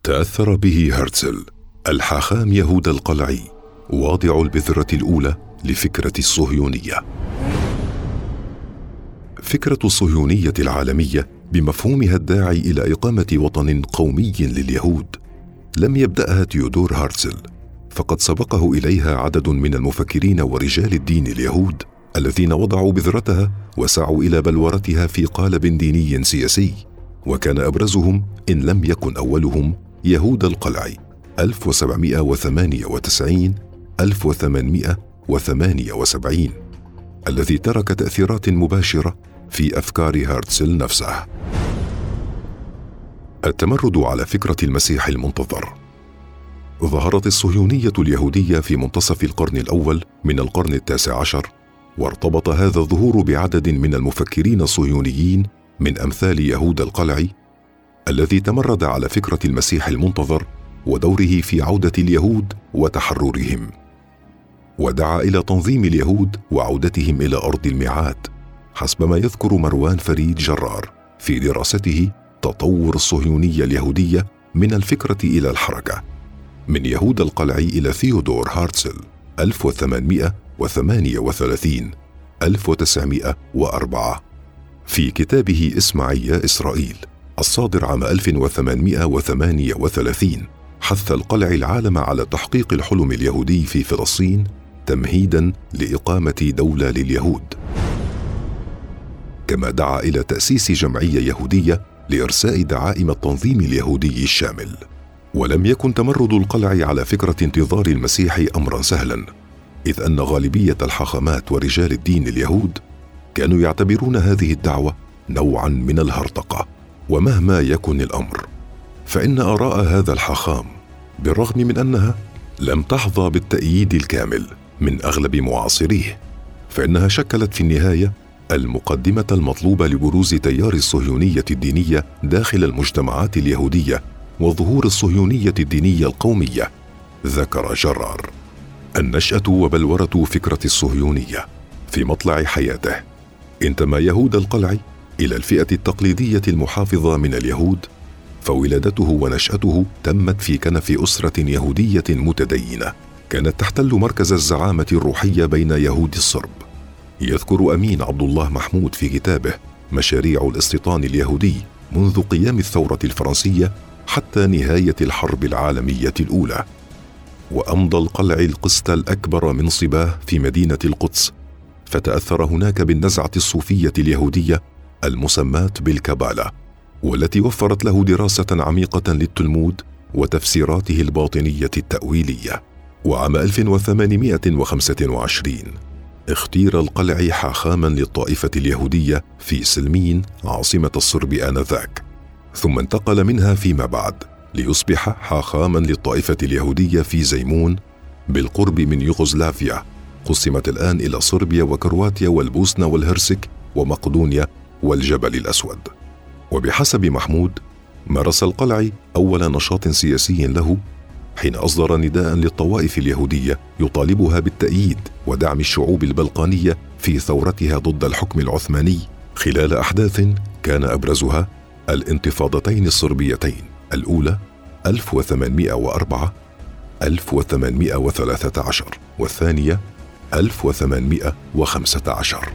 تأثر به هرتزل الحاخام يهودا القلعي، واضع البذرة الأولى لفكرة الصهيونية. فكرة الصهيونية العالمية بمفهومها الداعي إلى إقامة وطن قومي لليهود لم يبدأها تيودور هرتزل، فقد سبقه إليها عدد من المفكرين ورجال الدين اليهود الذين وضعوا بذرتها وسعوا إلى بلورتها في قالب ديني سياسي، وكان أبرزهم إن لم يكن أولهم يهودا القلعي 1798-1878 الذي ترك تأثيرات مباشرة في أفكار هرتزل نفسه. التمرد على فكرة المسيح المنتظر. ظهرت الصهيونية اليهودية في منتصف القرن الأول من القرن التاسع عشر، وارتبط هذا الظهور بعدد من المفكرين الصهيونيين من أمثال يهودا القلعي الذي تمرد على فكرة المسيح المنتظر ودوره في عودة اليهود وتحررهم، ودعا إلى تنظيم اليهود وعودتهم إلى أرض الميعاد، حسب ما يذكر مروان فريد جرار في دراسته تطور الصهيونية اليهودية من الفكرة إلى الحركة، من يهودا القلعي إلى ثيودور هرتزل 1838-1904 في كتابه اسمعي يا إسرائيل الصادر عام 1838. حث القلعي العالم على تحقيق الحلم اليهودي في فلسطين تمهيداً لإقامة دولة لليهود، كما دعا إلى تأسيس جمعية يهودية لإرساء دعائم التنظيم اليهودي الشامل. ولم يكن تمرد القلعي على فكرة انتظار المسيح أمرا سهلا، إذ أن غالبية الحاخامات ورجال الدين اليهود كانوا يعتبرون هذه الدعوة نوعا من الهرطقة. ومهما يكن الأمر، فإن آراء هذا الحاخام بالرغم من أنها لم تحظى بالتأييد الكامل من أغلب معاصريه، فإنها شكلت في النهاية المقدمة المطلوبة لبروز تيار الصهيونية الدينية داخل المجتمعات اليهودية وظهور الصهيونية الدينية القومية. ذكر جرار: النشأة وبلورة فكرة الصهيونية. في مطلع حياته انتمى يهودا القلعي إلى الفئة التقليدية المحافظة من اليهود، فولادته ونشأته تمت في كنف أسرة يهودية متدينة كانت تحتل مركز الزعامة الروحية بين يهود الصرب. يذكر أمين عبد الله محمود في كتابه مشاريع الاستيطان اليهودي منذ قيام الثورة الفرنسية حتى نهاية الحرب العالمية الأولى. وأمضى القلعي القسط الأكبر من صباه في مدينة القدس، فتأثر هناك بالنزعة الصوفية اليهودية المسماة بالكابالا، والتي وفرت له دراسة عميقة للتلمود وتفسيراته الباطنية التأويلية. وعام 1825 اختير القلعي حاخاما للطائفة اليهودية في سلمين عاصمة الصرب آنذاك، ثم انتقل منها فيما بعد ليصبح حاخاما للطائفة اليهودية في زيمون بالقرب من يوغوسلافيا، قسمت الآن إلى صربيا وكرواتيا والبوسنة والهرسك ومقدونيا والجبل الأسود. وبحسب محمود مارس القلعي أول نشاط سياسي له حين أصدر نداء للطوائف اليهودية يطالبها بالتأييد ودعم الشعوب البلقانية في ثورتها ضد الحكم العثماني خلال أحداث كان أبرزها الانتفاضتين الصربيتين، الأولى 1804-1813 والثانية 1815.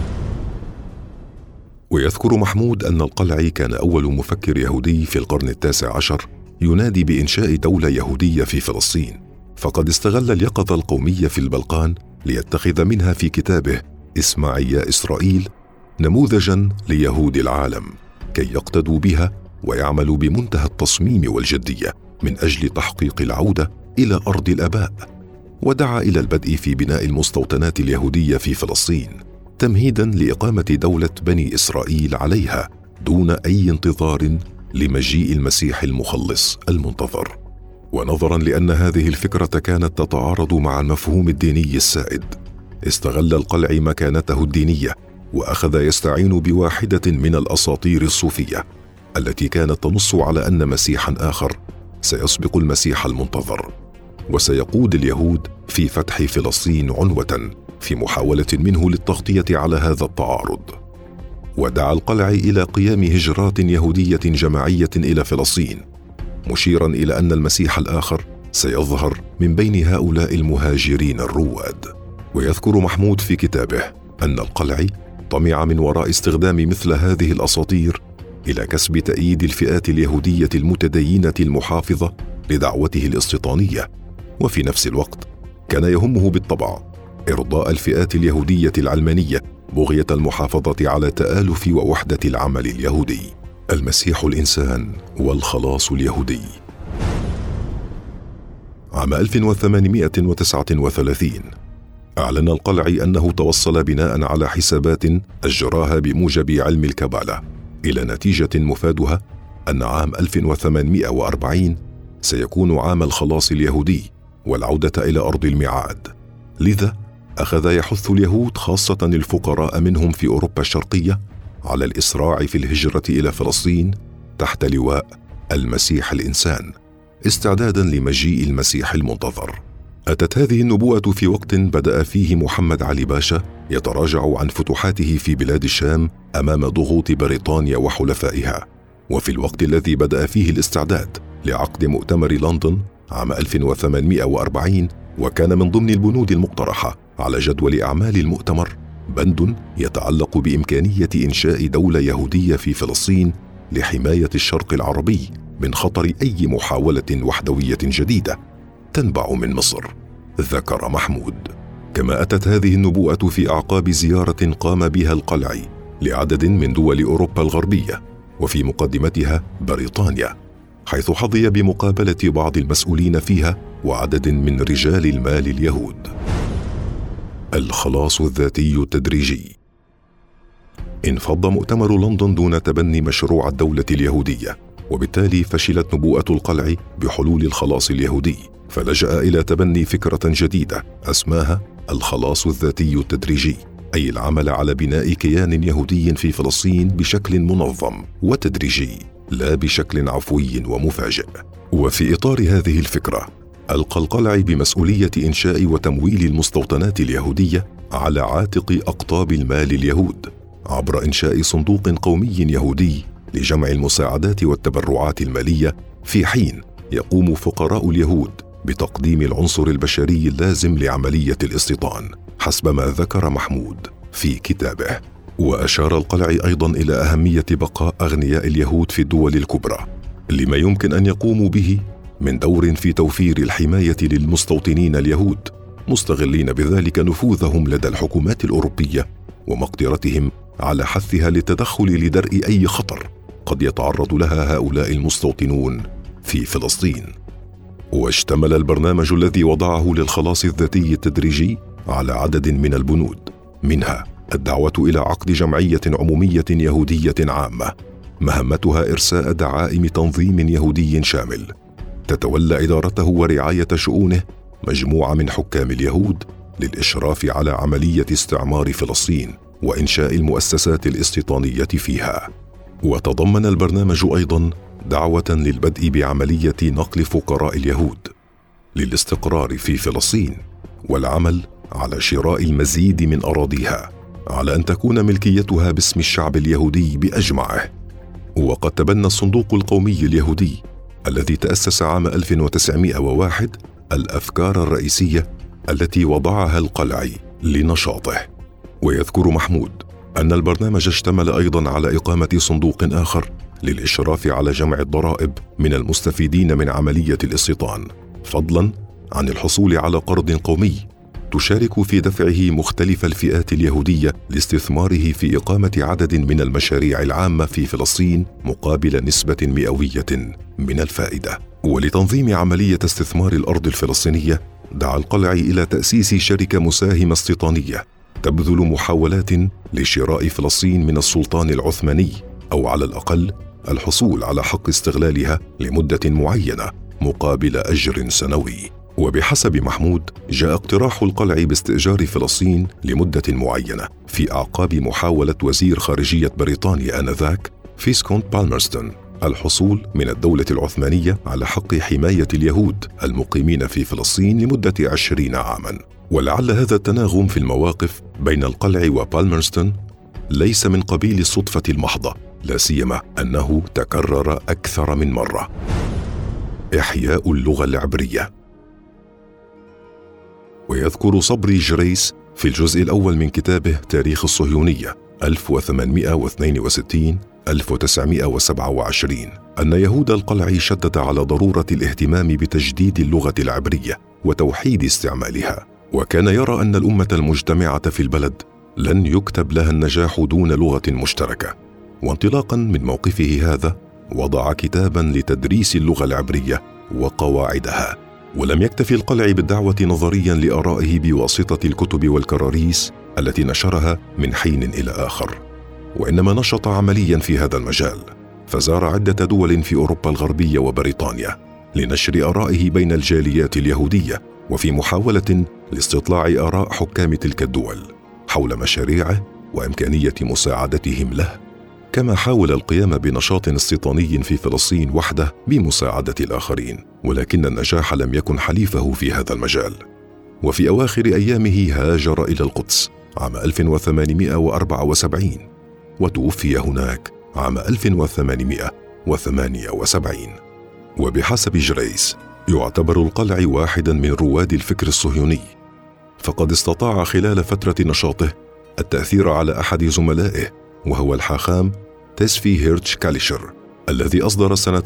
ويذكر محمود أن القلعي كان أول مفكر يهودي في القرن التاسع عشر ينادي بإنشاء دولة يهودية في فلسطين، فقد استغل اليقظة القومية في البلقان ليتخذ منها في كتابه اسمعي يا إسرائيل نموذجا ليهود العالم كي يقتدوا بها ويعملوا بمنتهى التصميم والجدية من أجل تحقيق العودة إلى أرض الآباء. ودعا إلى البدء في بناء المستوطنات اليهودية في فلسطين تمهيدا لإقامة دولة بني إسرائيل عليها دون أي انتظار لمجيء المسيح المخلص المنتظر. ونظرا لأن هذه الفكرة كانت تتعارض مع المفهوم الديني السائد، استغل القلعي مكانته الدينية وأخذ يستعين بواحدة من الأساطير الصوفية التي كانت تنص على أن مسيحا آخر سيسبق المسيح المنتظر وسيقود اليهود في فتح فلسطين عنوة في محاولة منه للتغطية على هذا التعارض. ودعا القلعي إلى قيام هجرات يهودية جماعية إلى فلسطين مشيرا إلى أن المسيح الآخر سيظهر من بين هؤلاء المهاجرين الرواد. ويذكر محمود في كتابه أن القلعي طمع من وراء استخدام مثل هذه الأساطير إلى كسب تأييد الفئات اليهودية المتدينة المحافظة لدعوته الاستيطانية، وفي نفس الوقت كان يهمه بالطبع إرضاء الفئات اليهودية العلمانية بغية المحافظة على تآلف ووحدة العمل اليهودي. المسيح الإنسان والخلاص اليهودي. عام 1839 أعلن القلعي أنه توصل بناء على حسابات أجراها بموجب علم الكبالة إلى نتيجة مفادها أن عام 1840 سيكون عام الخلاص اليهودي والعودة إلى أرض الميعاد. لذا أخذ يحث اليهود خاصة الفقراء منهم في أوروبا الشرقية على الإسراع في الهجرة إلى فلسطين تحت لواء المسيح الإنسان، استعدادا لمجيء المسيح المنتظر. أتت هذه النبوءة في وقت بدأ فيه محمد علي باشا يتراجع عن فتوحاته في بلاد الشام أمام ضغوط بريطانيا وحلفائها، وفي الوقت الذي بدأ فيه الاستعداد لعقد مؤتمر لندن عام 1840، وكان من ضمن البنود المقترحة على جدول أعمال المؤتمر بند يتعلق بإمكانية إنشاء دولة يهودية في فلسطين لحماية الشرق العربي من خطر أي محاولة وحدوية جديدة تنبع من مصر، ذكر محمود. كما أتت هذه النبوءة في أعقاب زيارة قام بها القلعي لعدد من دول أوروبا الغربية، وفي مقدمتها بريطانيا، حيث حظي بمقابلة بعض المسؤولين فيها وعدد من رجال المال اليهود. الخلاص الذاتي التدريجي. انفض مؤتمر لندن دون تبني مشروع الدولة اليهودية، وبالتالي فشلت نبوءة القلعي بحلول الخلاص اليهودي، فلجأ إلى تبني فكرة جديدة أسماها الخلاص الذاتي التدريجي، أي العمل على بناء كيان يهودي في فلسطين بشكل منظم وتدريجي، لا بشكل عفوي ومفاجئ. وفي إطار هذه الفكرة ألقى القلعي بمسؤولية إنشاء وتمويل المستوطنات اليهودية على عاتق أقطاب المال اليهود عبر إنشاء صندوق قومي يهودي لجمع المساعدات والتبرعات المالية، في حين يقوم فقراء اليهود بتقديم العنصر البشري اللازم لعملية الاستيطان، حسب ما ذكر محمود في كتابه. وأشار القلعي أيضا إلى أهمية بقاء أغنياء اليهود في الدول الكبرى لما يمكن أن يقوموا به من دور في توفير الحماية للمستوطنين اليهود، مستغلين بذلك نفوذهم لدى الحكومات الأوروبية ومقدرتهم على حثها للتدخل لدرء أي خطر قد يتعرض لها هؤلاء المستوطنون في فلسطين. واشتمل البرنامج الذي وضعه للخلاص الذاتي التدريجي على عدد من البنود، منها الدعوة إلى عقد جمعية عمومية يهودية عامة مهمتها إرساء دعائم تنظيم يهودي شامل تتولى إدارته ورعاية شؤونه مجموعة من حكام اليهود للإشراف على عملية استعمار فلسطين وإنشاء المؤسسات الاستيطانية فيها. وتضمن البرنامج أيضا دعوة للبدء بعملية نقل فقراء اليهود للاستقرار في فلسطين والعمل على شراء المزيد من أراضيها على أن تكون ملكيتها باسم الشعب اليهودي بأجمعه. وقد تبنى الصندوق القومي اليهودي الذي تأسس عام 1901 الأفكار الرئيسية التي وضعها القلعي لنشاطه. ويذكر محمود أن البرنامج اشتمل أيضا على إقامة صندوق آخر للإشراف على جمع الضرائب من المستفيدين من عملية الاستيطان، فضلا عن الحصول على قرض قومي تشارك في دفعه مختلف الفئات اليهودية لاستثماره في إقامة عدد من المشاريع العامة في فلسطين مقابل نسبة مئوية من الفائدة. ولتنظيم عملية استثمار الأرض الفلسطينية دعا القلعي إلى تأسيس شركة مساهمة استيطانية تبذل محاولات لشراء فلسطين من السلطان العثماني، أو على الأقل الحصول على حق استغلالها لمدة معينة مقابل أجر سنوي. وبحسب محمود جاء اقتراح القلعي باستئجار فلسطين لمدة معينة في أعقاب محاولة وزير خارجية بريطانيا آنذاك فيسكونت بالمرستون الحصول من الدولة العثمانية على حق حماية اليهود المقيمين في فلسطين لمدة 20 عاما. ولعل هذا التناغم في المواقف بين القلعي وبالمرستون ليس من قبيل الصدفة المحضة، لا سيما أنه تكرر أكثر من مرة. إحياء اللغة العبرية. ويذكر صبري جريس في الجزء الأول من كتابه تاريخ الصهيونية 1862-1927 أن يهوذا القلعي شدد على ضرورة الاهتمام بتجديد اللغة العبرية وتوحيد استعمالها، وكان يرى أن الأمة المجتمعة في البلد لن يكتب لها النجاح دون لغة مشتركة. وانطلاقا من موقفه هذا وضع كتابا لتدريس اللغة العبرية وقواعدها. ولم يكتفي القلعي بالدعوة نظريا لآرائه بواسطة الكتب والكراريس التي نشرها من حين إلى آخر، وإنما نشط عمليا في هذا المجال، فزار عدة دول في أوروبا الغربية وبريطانيا لنشر آرائه بين الجاليات اليهودية، وفي محاولة لاستطلاع آراء حكام تلك الدول حول مشاريعه وإمكانية مساعدتهم له، كما حاول القيام بنشاط استيطاني في فلسطين وحده بمساعدة الآخرين، ولكن النجاح لم يكن حليفه في هذا المجال. وفي أواخر أيامه هاجر إلى القدس عام 1874 وتوفي هناك عام 1878. وبحسب جريس يعتبر القلعي واحدا من رواد الفكر الصهيوني، فقد استطاع خلال فترة نشاطه التأثير على أحد زملائه وهو الحاخام تسفي هيرتش كاليشر، الذي أصدر سنة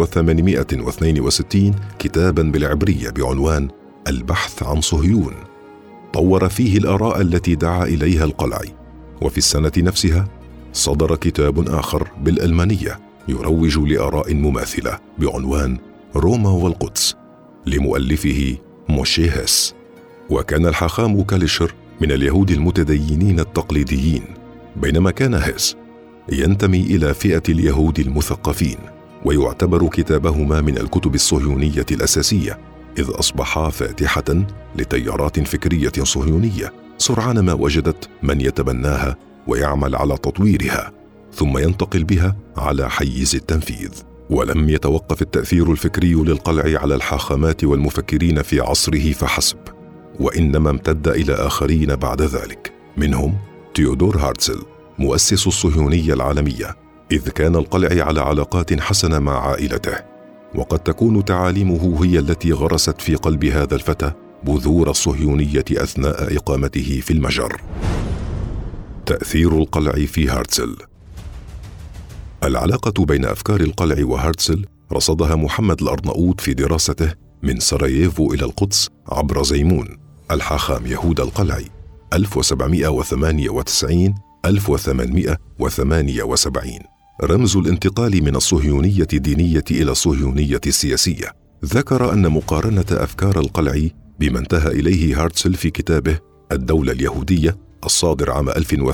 1862 كتابا بالعبرية بعنوان البحث عن صهيون، طور فيه الآراء التي دعا إليها القلعي. وفي السنة نفسها صدر كتاب آخر بالألمانية يروج لآراء مماثلة بعنوان روما والقدس لمؤلفه موشي هيس. وكان الحاخام كاليشر من اليهود المتدينين التقليديين، بينما كان هيس ينتمي إلى فئة اليهود المثقفين، ويعتبر كتابهما من الكتب الصهيونية الأساسية، إذ أصبحا فاتحة لتيارات فكرية صهيونية سرعان ما وجدت من يتبناها ويعمل على تطويرها ثم ينتقل بها على حيز التنفيذ. ولم يتوقف التأثير الفكري للقلعي على الحاخامات والمفكرين في عصره فحسب، وإنما امتد إلى آخرين بعد ذلك، منهم تيودور هارتزل مؤسس الصهيونية العالمية، إذ كان القلعي على علاقات حسنة مع عائلته، وقد تكون تعاليمه هي التي غرست في قلب هذا الفتى بذور الصهيونية أثناء إقامته في المجر. تأثير القلعي في هارتزل. العلاقة بين أفكار القلعي وهارتزل رصدها محمد الأرناؤوط في دراسته من سراييفو إلى القدس عبر زيمون الحاخام يهوذا القلعي 1798-1878. رمز الانتقال من الصهيونية الدينية إلى الصهيونية السياسية. ذكر أن مقارنة أفكار القلعي بما انتهى إليه هارتزل في كتابه الدولة اليهودية الصادر عام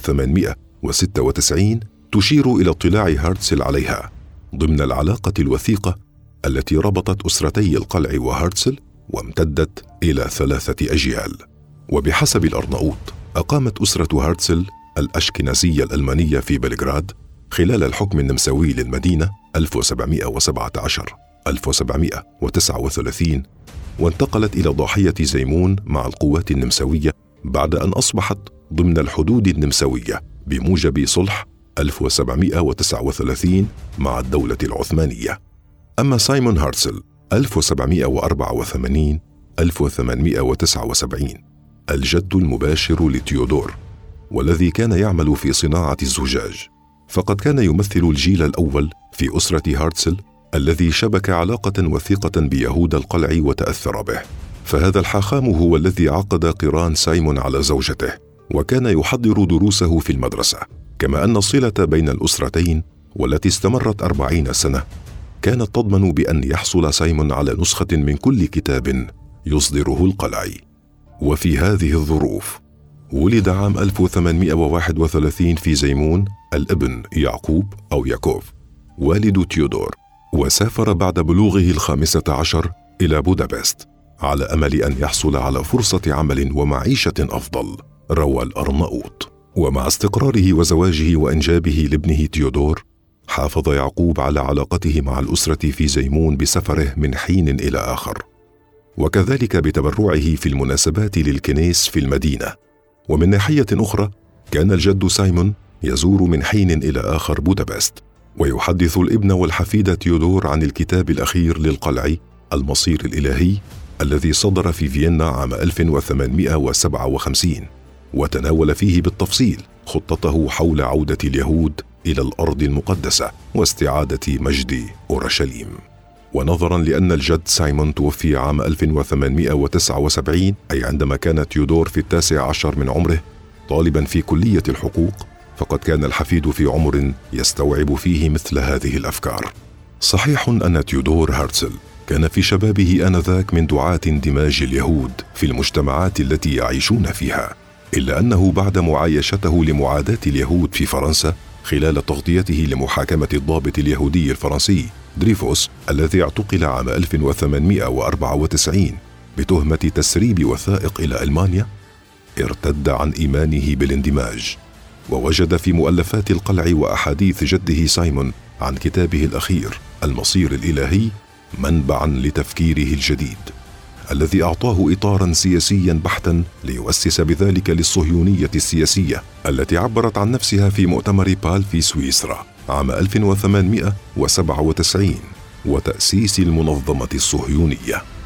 1896 تشير إلى اطلاع هارتزل عليها ضمن العلاقة الوثيقة التي ربطت أسرتي القلعي وهارتزل وامتدت إلى 3 أجيال. وبحسب الأرناؤوط أقامت أسرة هارتزل الأشكنازية الألمانية في بلغراد خلال الحكم النمساوي للمدينة 1717-1739، وانتقلت إلى ضاحية زيمون مع القوات النمساوية بعد أن أصبحت ضمن الحدود النمساوية بموجب صلح 1739 مع الدولة العثمانية. أما سايمون هارتزل 1784-1879 الجد المباشر لتيودور، والذي كان يعمل في صناعة الزجاج، فقد كان يمثل الجيل الأول في أسرة هارتزل الذي شبك علاقة وثيقة بيهوذا القلعي وتأثر به. فهذا الحاخام هو الذي عقد قران سايمون على زوجته، وكان يحضر دروسه في المدرسة، كما أن الصلة بين الأسرتين والتي استمرت 40 سنة كانت تضمن بأن يحصل سايمون على نسخة من كل كتاب يصدره القلعي. وفي هذه الظروف ولد عام 1831 في زيمون الابن يعقوب أو ياكوف والد تيودور، وسافر بعد بلوغه 15 إلى بودابست على أمل أن يحصل على فرصة عمل ومعيشة أفضل، روى الأرناؤوط. ومع استقراره وزواجه وإنجابه لابنه تيودور، حافظ يعقوب على علاقته مع الأسرة في زيمون بسفره من حين إلى آخر، وكذلك بتبرعه في المناسبات للكنيس في المدينة. ومن ناحية أخرى كان الجد سايمون يزور من حين إلى آخر بودابست، ويحدث الابن والحفيد تيودور عن الكتاب الأخير للقلعي المصير الإلهي الذي صدر في فيينا عام 1857، وتناول فيه بالتفصيل خطته حول عودة اليهود إلى الأرض المقدسة واستعادة مجد أورشليم. ونظرا لأن الجد سايمون توفي عام 1879، أي عندما كان تيودور في 19 من عمره طالبا في كلية الحقوق، فقد كان الحفيد في عمر يستوعب فيه مثل هذه الأفكار. صحيح أن تيودور هرتزل كان في شبابه آنذاك من دعاة اندماج اليهود في المجتمعات التي يعيشون فيها، إلا أنه بعد معايشته لمعاداة اليهود في فرنسا خلال تغطيته لمحاكمة الضابط اليهودي الفرنسي دريفوس الذي اعتقل عام 1894 بتهمة تسريب وثائق إلى ألمانيا، ارتد عن إيمانه بالاندماج، ووجد في مؤلفات القلع وأحاديث جده سايمون عن كتابه الأخير المصير الإلهي منبعا لتفكيره الجديد الذي أعطاه إطارا سياسيا بحتا ليؤسس بذلك للصهيونية السياسية التي عبرت عن نفسها في مؤتمر بال في سويسرا عام 1897 وتأسيس المنظمة الصهيونية.